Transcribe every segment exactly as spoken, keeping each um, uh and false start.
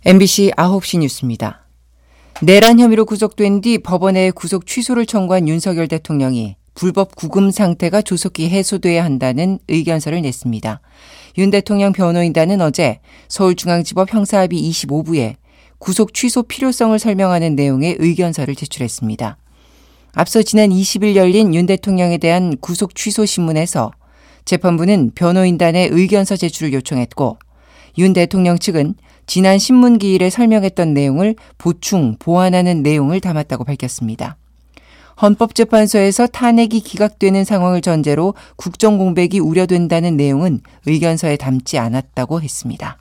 엠비씨 아홉 시 뉴스입니다. 내란 혐의로 구속된 뒤 법원에 구속 취소를 청구한 윤석열 대통령이 불법 구금 상태가 조속히 해소돼야 한다는 의견서를 냈습니다. 윤 대통령 변호인단은 어제 서울중앙지법 형사합의 이십오 부에 구속 취소 필요성을 설명하는 내용의 의견서를 제출했습니다. 앞서 지난 이십 일 열린 윤 대통령에 대한 구속 취소 신문에서 재판부는 변호인단의 의견서 제출을 요청했고, 윤 대통령 측은 지난 신문기일에 설명했던 내용을 보충, 보완하는 내용을 담았다고 밝혔습니다. 헌법재판소에서 탄핵이 기각되는 상황을 전제로 국정 공백이 우려된다는 내용은 의견서에 담지 않았다고 했습니다.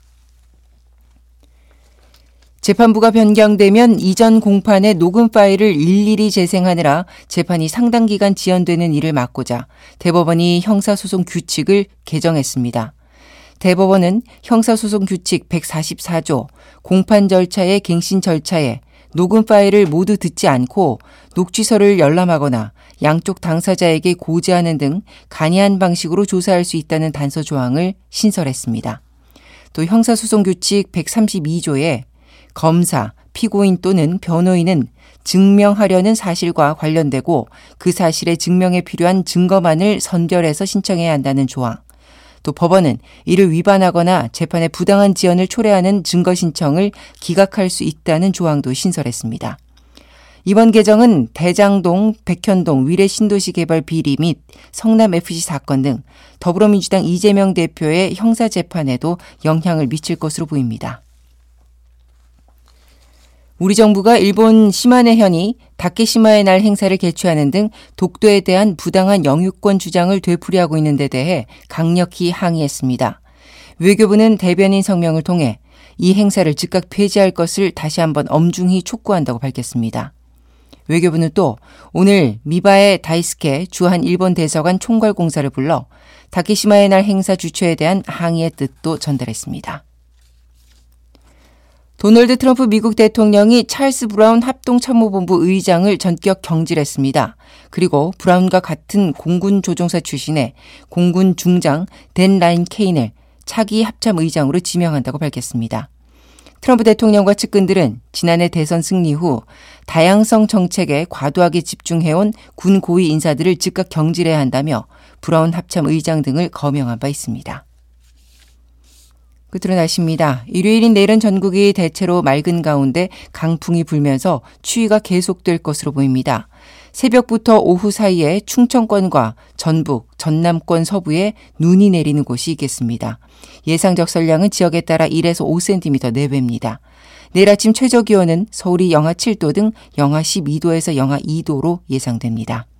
재판부가 변경되면 이전 공판의 녹음 파일을 일일이 재생하느라 재판이 상당 기간 지연되는 일을 막고자 대법원이 형사소송 규칙을 개정했습니다. 대법원은 형사소송 규칙 백사십사 조 공판 절차의 갱신 절차에 녹음 파일을 모두 듣지 않고 녹취서를 열람하거나 양쪽 당사자에게 고지하는 등 간이한 방식으로 조사할 수 있다는 단서 조항을 신설했습니다. 또 형사소송 규칙 백삼십이 조에 검사, 피고인 또는 변호인은 증명하려는 사실과 관련되고 그 사실의 증명에 필요한 증거만을 선별해서 신청해야 한다는 조항, 또 법원은 이를 위반하거나 재판의 부당한 지연을 초래하는 증거 신청을 기각할 수 있다는 조항도 신설했습니다. 이번 개정은 대장동, 백현동 위례 신도시 개발 비리 및 성남에프씨 사건 등 더불어민주당 이재명 대표의 형사재판에도 영향을 미칠 것으로 보입니다. 우리 정부가 일본 시마네 현이 다케시마의 날 행사를 개최하는 등 독도에 대한 부당한 영유권 주장을 되풀이하고 있는 데 대해 강력히 항의했습니다. 외교부는 대변인 성명을 통해 이 행사를 즉각 폐지할 것을 다시 한번 엄중히 촉구한다고 밝혔습니다. 외교부는 또 오늘 미바의 다이스케 주한 일본 대사관 총괄공사를 불러 다케시마의 날 행사 주최에 대한 항의의 뜻도 전달했습니다. 도널드 트럼프 미국 대통령이 찰스 브라운 합동참모본부 의장을 전격 경질했습니다. 그리고 브라운과 같은 공군 조종사 출신의 공군 중장 댄 라인 케인을 차기 합참 의장으로 지명한다고 밝혔습니다. 트럼프 대통령과 측근들은 지난해 대선 승리 후 다양성 정책에 과도하게 집중해온 군 고위 인사들을 즉각 경질해야 한다며 브라운 합참 의장 등을 거명한 바 있습니다. 끝으로 날씨입니다. 일요일인 내일은 전국이 대체로 맑은 가운데 강풍이 불면서 추위가 계속될 것으로 보입니다. 새벽부터 오후 사이에 충청권과 전북, 전남권 서부에 눈이 내리는 곳이 있겠습니다. 예상 적설량은 지역에 따라 일에서 오 센티미터 내외입니다. 내일 아침 최저 기온은 서울이 영하 칠 도 등 영하 십이 도에서 영하 이 도로 예상됩니다.